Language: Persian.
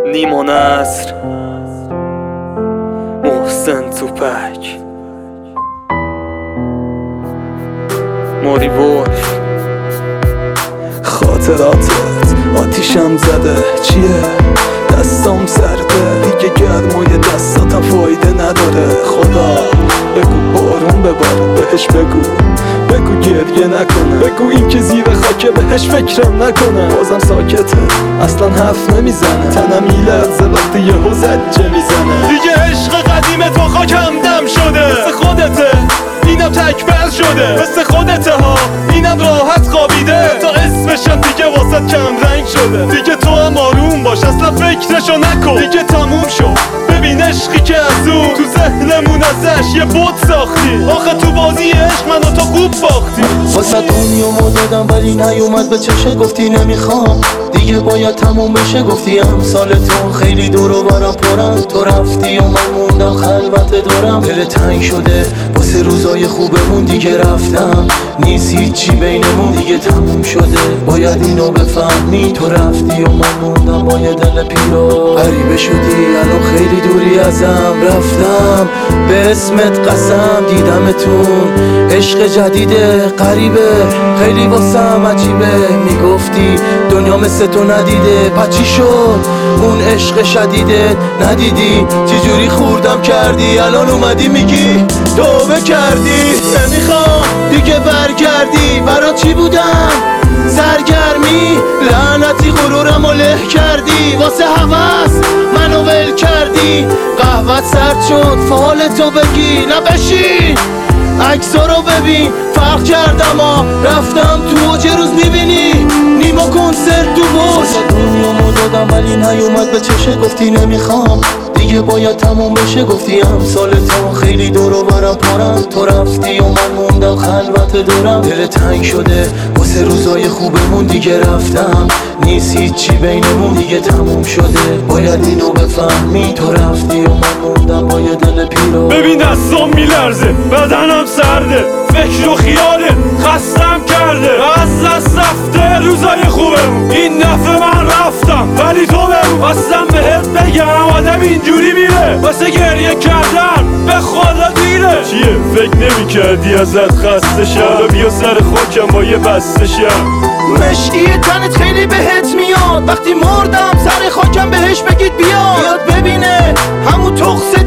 نیما نصر، محسن توپک، ماری ولف. خاطراتت آتیشم زده چیه؟ دستام سرده دیگه، گرمای دستاتم فایده نداره. خدا بگو بارون بباره، بهش بگو گریه نکنه، بگو این که زیر خاکه بهش فکرم نکنه. بازم ساکته، اصلا حرف نمیزنه، تنم میلرزه وقتی یهو زجه میزنه. دیگه عشق قدیمت با خاکم دم شده، مثل خودته اینم تکبر شده، مثل خودته ها اینم راحت خوابیده. تا اسمشم دیگه واسط کم رنگ شده. دیگه تو هم آروم باش، اصلا فکرشو نکن، دیگه تموم شد. ببین عشقی که از اون تو ذهنمون ازش یه بود ساختی. آخه تو بازی عشق من و تو خوب باختی. واسه دنیامو دادم ولی نیومد به چشه، گفتی نمیخوام دیگه باید تموم بشه. گفتی امسال تو خیلی دور و برم پرم، تو رفتی و من موندم خلوت دورم. دل تنگ شده واسه روزای خوبمون، دیگه رفتم نیست هیچی بینمون، دیگه تموم شده باید اینو بفهمی. تو رفتی و من موندم با یه دل پیرو. غریبه شدی الان خیلی دوری ازم، رفتم به اسمت قسم دیدمتون. عشق جدیده غریبه خیلی واسم عجیبه، میگفتی دنیا مثل تو ندیده. پچی شد اون عشق شدیده، ندیدی چجوری خوردم کردی. الان اومدی میگی توبه کردی، نمیخوام دیگه برگردی. برا چی بودم سرگرمی، لعنتی غرورم و له کردی. واسه هوس منو ول کردی، قهوت سرد شد فالتو بگی. نبشین عکسا رو ببین فرق کردم ها، رفتم تو اوج روز میبینی نیما کنسرت تو باز. دنیامو دادم ولی نیومد به چشه، گفتی نمیخوام دیگه باید تموم بشه. گفتی امسال تو خیلی دور و برم پرم، تو رفتی و من موندم خلوت دورم. دل تنگ شده واسه روزای خوبمون، دیگه رفتم نیست هیچی بینمون، دیگه تموم شده باید اینو بفهمی. تو رفتی و من موندم با یه دل پیرو. ببین دستام میلرزه، بدنم سرده، فکر و خیاله خستم کرده. از دست رفته روزای خوبمون، این دفعه من رفتم ولی تو بگو خواستم بهت بگم آدم اینجوری میره. واسه گریه کردن به خدا دیره. چیه فکر نمی کردی ازت خسته شم؟ بیا سر خاکم با یه بسته شم. مشکی تنت خیلی بهت میاد، وقتی مردم سر خاکم بهش بگید بیاد ببینه همون تخص